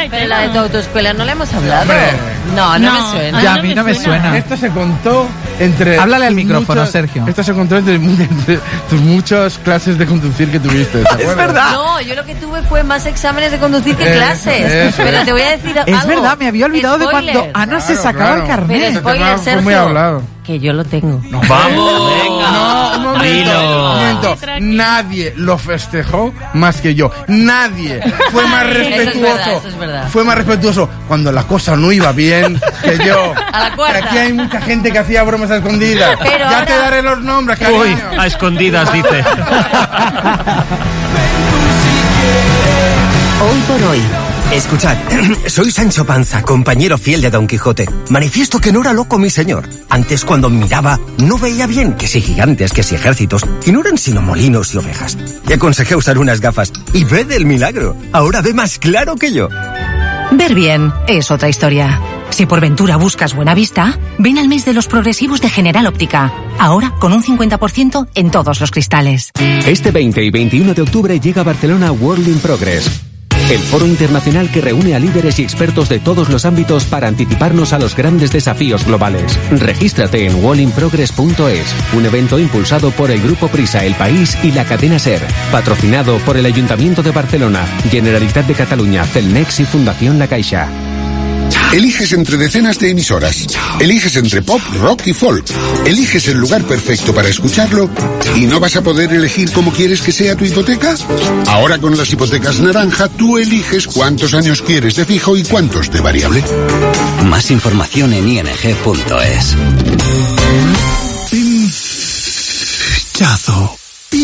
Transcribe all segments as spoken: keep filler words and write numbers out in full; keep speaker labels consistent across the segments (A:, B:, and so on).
A: Pero la de tu autoescuela no la hemos hablado.
B: Hombre.
A: No, no,
C: No,
A: me suena.
D: Ya, a mí no me suena.
B: Esto se contó entre...
D: Háblale al
B: tus
D: micrófono,
B: muchos-
D: Sergio.
B: Esto se contó entre, entre tus muchas clases de conducir que tuviste. ¿te
D: Es
B: acuerdas?
D: verdad.
A: No, yo lo que tuve fue más exámenes de conducir que
B: Eso,
A: clases.
B: eso.
A: Pero te voy a decir algo.
D: Es verdad, me había olvidado de
A: Spoiler.
D: cuando Ana se
B: Claro,
D: sacaba
B: claro.
D: el carnet.
A: Pero
B: Este
A: spoiler,
B: tema fue
A: Sergio,
B: muy hablado.
A: que yo lo tengo.
E: ¡Vamos! Venga.
B: No, un momento,
E: Dilo.
B: un momento. Nadie lo festejó más que yo. Nadie fue más
A: Eso es
B: respetuoso.
A: verdad, eso es verdad.
B: Fue más respetuoso cuando la cosa no iba bien que yo.
A: A la cuarta.
B: Que aquí hay mucha gente que hacía bromas a escondidas.
A: Pero
B: ya
A: ahora-
B: te daré los nombres, cariño.
E: Uy, a escondidas, dice.
F: Hoy por hoy. Escuchad, soy Sancho Panza, compañero fiel de Don Quijote. Manifiesto que no era loco mi señor. Antes, cuando miraba, no veía bien, que si gigantes, que si ejércitos, y no eran sino molinos y ovejas. Y aconsejé usar unas gafas, y ved el milagro. Ahora ve más claro que yo.
G: Ver bien es otra historia. Si por ventura buscas buena vista, ven al mes de los progresivos de General Óptica. Ahora con un cincuenta por ciento en todos los cristales.
H: Este veinte y veintiuno de octubre llega a Barcelona World in Progress, el foro internacional que reúne a líderes y expertos de todos los ámbitos para anticiparnos a los grandes desafíos globales. Regístrate en world in progress punto es, un evento impulsado por el Grupo Prisa, El País y la cadena SER, patrocinado por el Ayuntamiento de Barcelona, Generalitat de Cataluña, Celnex y Fundación La Caixa.
I: Eliges entre decenas de emisoras. Eliges entre pop, rock y folk. Eliges el lugar perfecto para escucharlo y no vas a poder elegir cómo quieres que sea tu hipoteca. Ahora con las hipotecas naranja, tú eliges cuántos años quieres de fijo y cuántos de variable.
F: Más información en i n g punto es.
I: Pinchazo.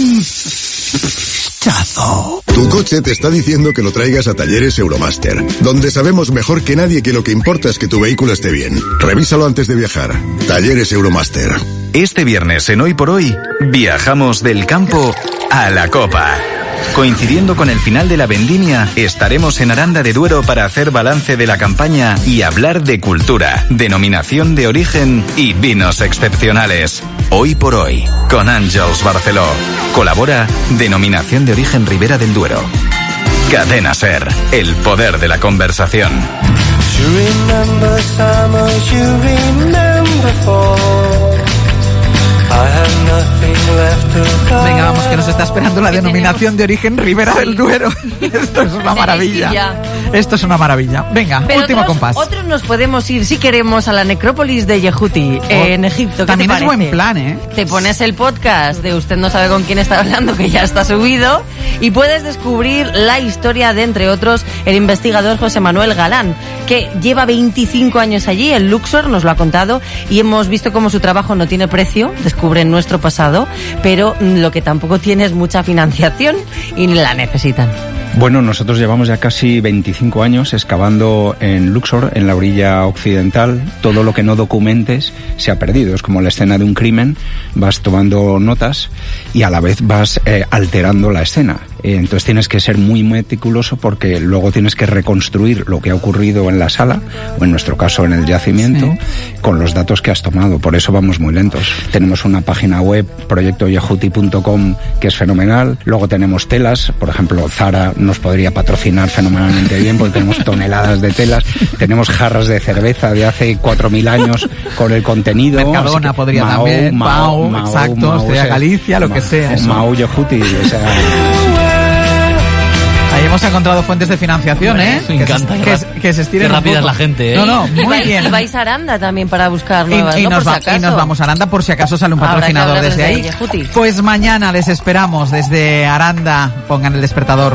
I: Pinchazo. Tu coche te está diciendo que lo traigas a Talleres Euromaster, donde sabemos mejor que nadie que lo que importa es que tu vehículo esté bien. Revísalo antes de viajar. Talleres Euromaster.
J: Este viernes en Hoy por Hoy, viajamos del campo a la copa. Coincidiendo con el final de la vendimia, estaremos en Aranda de Duero para hacer balance de la campaña y hablar de cultura, denominación de origen y vinos excepcionales. Hoy por Hoy, con Àngels Barceló. Colabora Denominación de Origen Ribera del Duero. Cadena SER, el poder de la conversación.
D: Venga, vamos, que nos está esperando la denominación de origen Ribera del Duero. Esto es una maravilla. Esto es una maravilla. Venga,
A: Pero
D: último
A: otros,
D: compás.
A: Otros nos podemos ir, si queremos, a la necrópolis de Yehuti, eh, en Egipto. ¿Qué
D: También
A: te
D: es
A: parece?
D: buen plan, ¿eh?
A: Te pones el podcast de Usted no sabe con quién está hablando, que ya está subido, y puedes descubrir la historia de, entre otros, el investigador José Manuel Galán, que lleva veinticinco años allí, en Luxor, nos lo ha contado, y hemos visto cómo su trabajo no tiene precio, descubren nuestro pasado, pero lo que tampoco tiene es mucha financiación y la necesitan.
K: Bueno, nosotros llevamos ya casi veinticinco años excavando en Luxor, en la orilla occidental. Todo lo que no documentes se ha perdido. Es como la escena de un crimen. Vas tomando notas y a la vez vas eh, alterando la escena. Eh, entonces tienes que ser muy meticuloso porque luego tienes que reconstruir lo que ha ocurrido en la sala, o en nuestro caso en el yacimiento, sí, con los datos que has tomado. Por eso vamos muy lentos. Tenemos una página web, proyecto yehuti punto com, que es fenomenal. Luego tenemos telas, por ejemplo, Zara nos podría patrocinar fenomenalmente bien porque tenemos toneladas de telas. Tenemos jarras de cerveza de hace cuatro mil años con el contenido.
D: Mercadona podría
K: Mao,
D: también,
K: Mao,
D: Mao,
K: Mao,
D: exacto,
K: Mao,
D: sea
K: o sea,
D: Galicia, lo
K: Mao,
D: que sea. Eso.
K: Mao Yehuti, o sea...
D: Ahí hemos encontrado fuentes de financiación,
E: Hombre,
D: ¿eh?
E: me
D: que,
E: encanta,
D: se,
E: qué
D: que,
E: rap-
D: que se estiren
E: qué
D: un
E: rápida
D: poco.
E: es la gente, ¿eh?
D: No, no,
A: Y
D: muy
A: vais-
D: bien.
A: Y vais a Aranda también para buscar
D: Y,
A: nuevas,
D: y
A: ¿no?
D: nos
A: Por
D: va-
A: si acaso.
D: y nos vamos a Aranda por si acaso sale un
A: Habrá que
D: patrocinador
A: hablar
D: desde
A: desde
D: ahí.
A: Yehuti.
D: Pues mañana les esperamos desde Aranda. Pongan el despertador.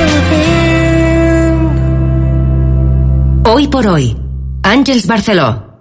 G: Hoy por hoy, Àngels Barceló.